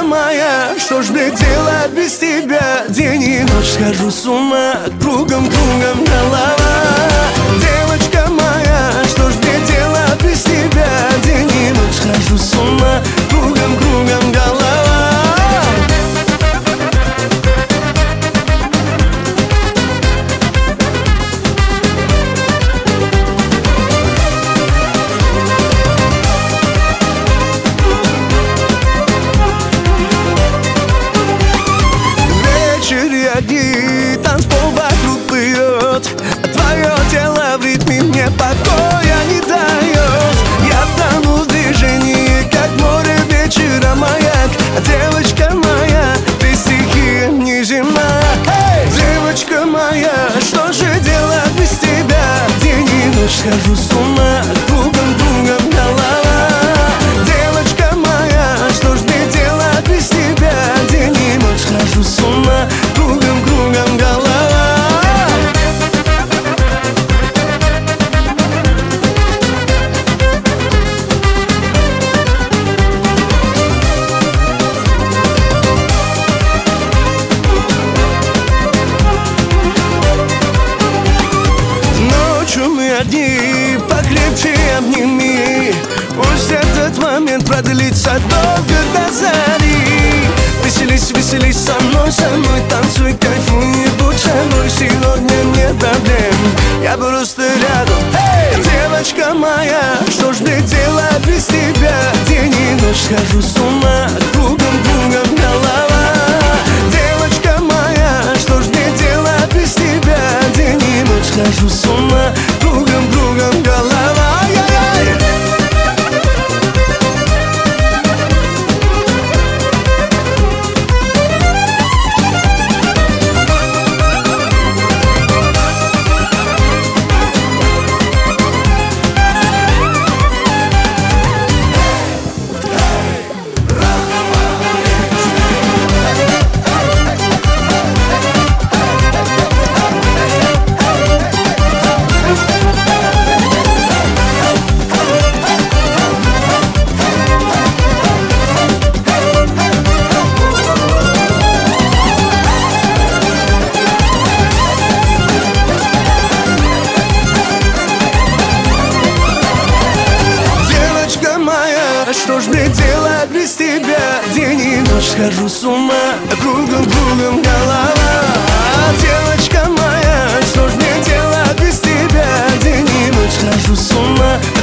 Девочка моя, что ж мне делать без тебя? День и ночь схожу с ума, кругом голова. Девочка моя, что ж мне делать без тебя? День и ночь схожу с ума, кругом голова. Огни, танцпол вокруг плывет, твое тело в ритме мне покоя не дает. Я тону в движении, как море вечера маяк. Девочка моя, ты стихия неземная. Девочка моя, что же делать без тебя? День и ночь схожу с ума, кругом голова. Девочка моя, что ж мне делать без тебя? День и ночь схожу с ума, кругом голова. Ночью мы одни, покрепче обними. Пусть этот момент продлится долго до зари. Веселись со мной, танцуй, кайфуй, не будь собой. Сегодня нет проблем, я просто рядом. Девочка моя, что ж мне делать без тебя? День и ночь схожу с ума, кругом голова. Девочка моя, что ж мне делать без тебя? День и ночь схожу с ума, кругом голова. Что ж мне делать без тебя? День и ночь схожу с ума, кругом голова. Девочка моя, что ж мне делать без тебя? День и ночь схожу с ума.